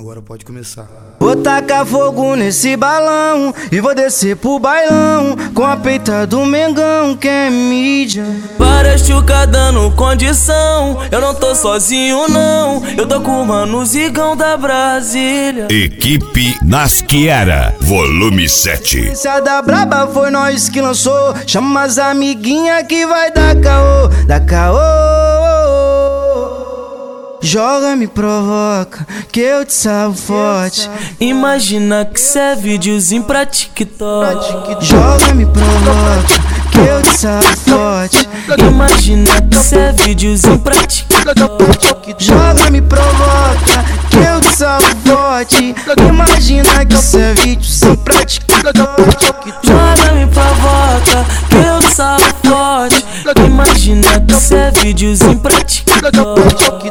Agora pode começar. Vou tacar fogo nesse balão e vou descer pro bailão com a peita do Mengão, que é mídia. Várias chuca dando condição, eu não tô sozinho não, eu tô com o mano Zigão da Brasília. Equipe Nasquiera, volume 7. Essa da braba foi nós que lançou, chama as amiguinha que vai dar caô, dá caô. Joga, me provoca, que eu te salvo forte. Imagina que cê é videozinho pra TikTok. Joga, me provoca, que eu te salvo forte. Imagina que cê é videozinho pra TikTok. Joga, me provoca, que eu te salvo forte. Imagina que cê é videozinho pra TikTok. Joga, me provoca, que eu te salvo forte. Imagina que cê é videozinho pra TikTok.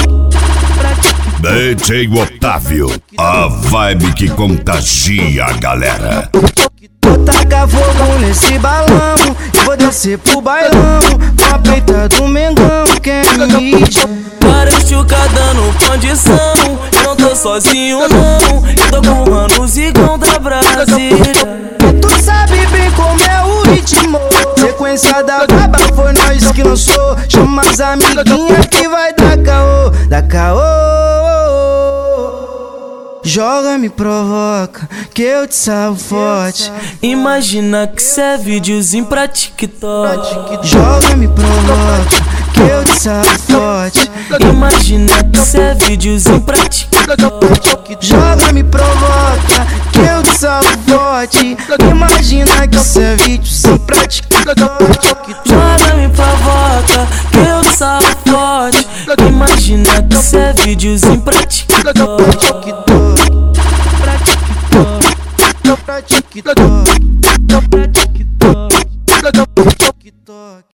DJ Otávio, a vibe que contagia a galera. Vou tacar fogo nesse balão e vou descer pro bailão com a peita do Mengão, que é mídia. Várias chuca dando condição, eu não tô sozinho não, eu tô com o mano Zigão da Brasília. Tu sabe bem como é o ritmo, sequência da braba foi nós que lançou. Chama as amiguinha que vai dar caô, dá caô. Joga, me provoca, que eu te salvo forte. Imagina que cê é videozinho pra TikTok. Joga, me provoca, que eu te salvo forte. Imagina que cê é videozinho pra TikTok. Joga, me provoca, que eu te salvo forte. Imagina que cê é videozinho pra TikTok. Joga, me provoca, que eu te salvo forte. Imagina que cê é videozinho pra TikTok. Pra TikTok.